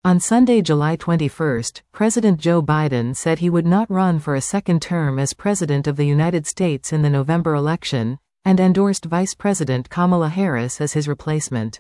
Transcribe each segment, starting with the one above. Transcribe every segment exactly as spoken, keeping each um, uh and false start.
On Sunday, July twenty-first, President Joe Biden said he would not run for a second term as President of the United States in the November election, and endorsed Vice President Kamala Harris as his replacement.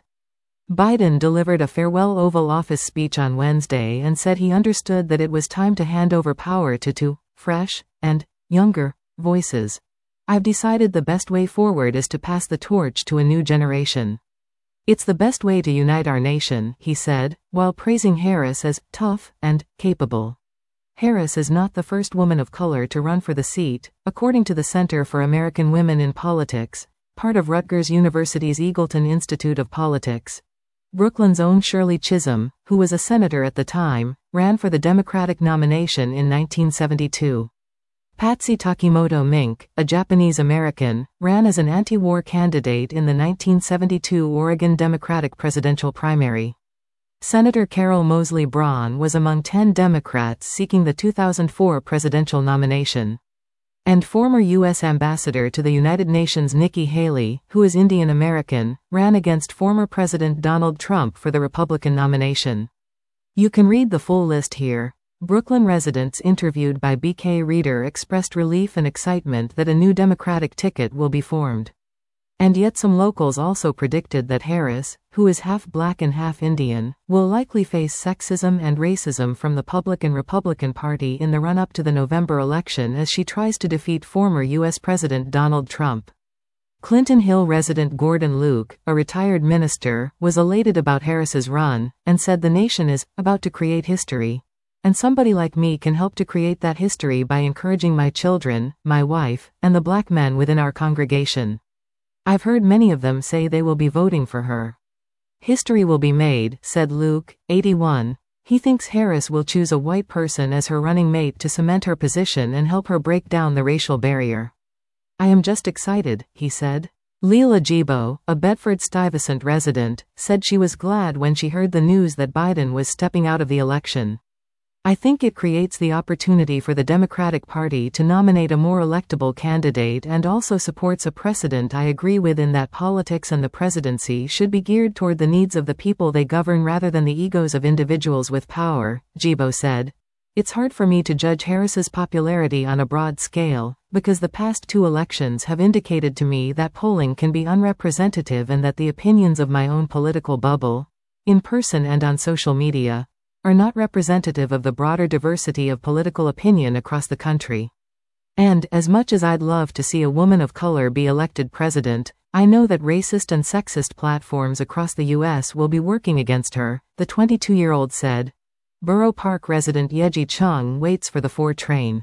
Biden delivered a farewell Oval Office speech on Wednesday and said he understood that it was time to hand over power to two fresh and younger voices. "I've decided the best way forward is to pass the torch to a new generation. It's the best way to unite our nation," he said, while praising Harris as tough and capable. Harris is not the first woman of color to run for the seat, according to the Center for American Women in Politics, part of Rutgers University's Eagleton Institute of Politics. Brooklyn's own Shirley Chisholm, who was a senator at the time, ran for the Democratic nomination in nineteen seventy-two. Patsy Takimoto Mink, a Japanese American, ran as an anti-war candidate in the nineteen seventy-two Oregon Democratic presidential primary. Senator Carol Moseley Braun was among ten Democrats seeking the two thousand four presidential nomination. And former U S Ambassador to the United Nations Nikki Haley, who is Indian American, ran against former President Donald Trump for the Republican nomination. You can read the full list here. Brooklyn residents interviewed by B K Reader expressed relief and excitement that a new Democratic ticket will be formed. And yet some locals also predicted that Harris, who is half black and half Indian, will likely face sexism and racism from the public and Republican Party in the run-up to the November election as she tries to defeat former U S President Donald Trump. Clinton Hill resident Gordon Luke, a retired minister, was elated about Harris's run, and said the nation is about to create history. And somebody like me can help to create that history by encouraging my children, my wife, and the black men within our congregation. I've heard many of them say they will be voting for her. History will be made, said Luke, eighty-one. He thinks Harris will choose a white person as her running mate to cement her position and help her break down the racial barrier. I am just excited, he said. Leela Jibo, a Bedford-Stuyvesant resident, said she was glad when she heard the news that Biden was stepping out of the election. I think it creates the opportunity for the Democratic Party to nominate a more electable candidate and also supports a precedent I agree with in that politics and the presidency should be geared toward the needs of the people they govern rather than the egos of individuals with power, Jibo said. It's hard for me to judge Harris's popularity on a broad scale, because the past two elections have indicated to me that polling can be unrepresentative and that the opinions of my own political bubble, in person and on social media, are not representative of the broader diversity of political opinion across the country. And, as much as I'd love to see a woman of color be elected president, I know that racist and sexist platforms across the U S will be working against her, the twenty-two-year-old said. Borough Park resident Yeji Chung waits for the four train.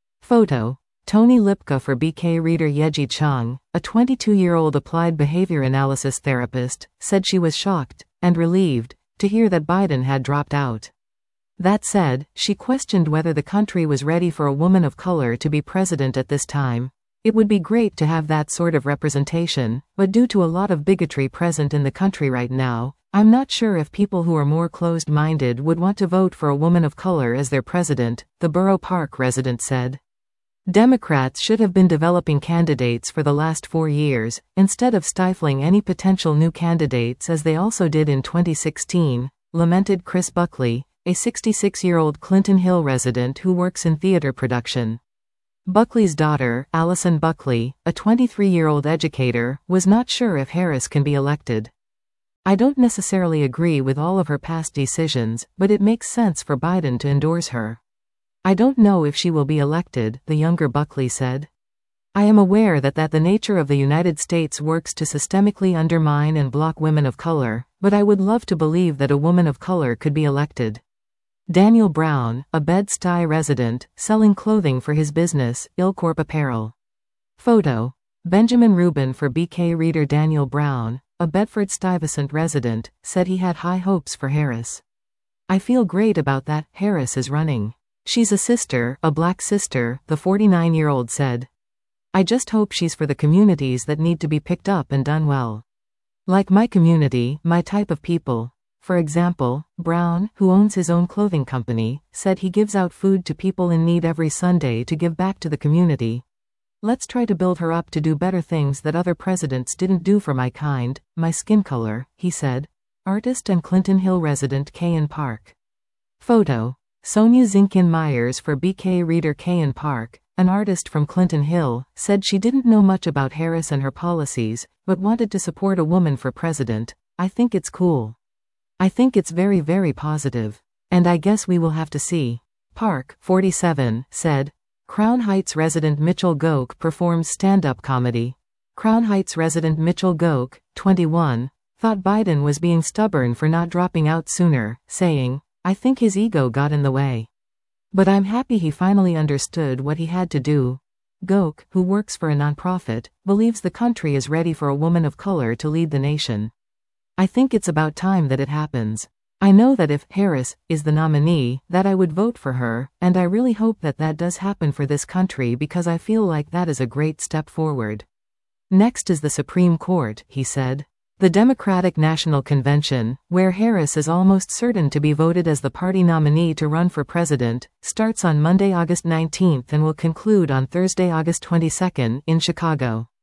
Photo. Tony Lipka for B K Reader. Yeji Chung, a twenty-two-year-old applied behavior analysis therapist, said she was shocked, and relieved, to hear that Biden had dropped out. That said, she questioned whether the country was ready for a woman of color to be president at this time. It would be great to have that sort of representation, but due to a lot of bigotry present in the country right now, I'm not sure if people who are more closed-minded would want to vote for a woman of color as their president, the Borough Park resident said. Democrats should have been developing candidates for the last four years, instead of stifling any potential new candidates as they also did in twenty sixteen, lamented Chris Buckley, a sixty-six-year-old Clinton Hill resident who works in theater production. Buckley's daughter, Allison Buckley, a twenty-three-year-old educator, was not sure if Harris can be elected. I don't necessarily agree with all of her past decisions, but it makes sense for Biden to endorse her. I don't know if she will be elected, the younger Buckley said. I am aware that that the nature of the United States works to systemically undermine and block women of color, but I would love to believe that a woman of color could be elected. Daniel Brown, a Bed-Stuy resident, selling clothing for his business, Ilcorp Apparel. Photo. Benjamin Rubin for B K Reader. Daniel Brown, a Bedford-Stuyvesant resident, said he had high hopes for Harris. I feel great about that. Harris is running. She's a sister, a black sister, the forty-nine-year-old said. I just hope she's for the communities that need to be picked up and done well. Like my community, my type of people. For example, Brown, who owns his own clothing company, said he gives out food to people in need every Sunday to give back to the community. Let's try to build her up to do better things that other presidents didn't do for my kind, my skin color, he said. Artist and Clinton Hill resident Kayan Park. Photo. Sonia Zinkin Myers for B K Reader. Kayan Park, an artist from Clinton Hill, said she didn't know much about Harris and her policies, but wanted to support a woman for president. I think it's cool. I think it's very very positive. And I guess we will have to see. Park, forty-seven, said. Crown Heights resident Mitchell Goke performs stand-up comedy. Crown Heights resident Mitchell Goke, twenty-one, thought Biden was being stubborn for not dropping out sooner, saying, I think his ego got in the way. But I'm happy he finally understood what he had to do. Goke, who works for a nonprofit, believes the country is ready for a woman of color to lead the nation. I think it's about time that it happens. I know that if Harris is the nominee, that I would vote for her, and I really hope that that does happen for this country because I feel like that is a great step forward. Next is the Supreme Court, he said. The Democratic National Convention, where Harris is almost certain to be voted as the party nominee to run for president, starts on Monday, August nineteenth and will conclude on Thursday, August twenty-second, in Chicago.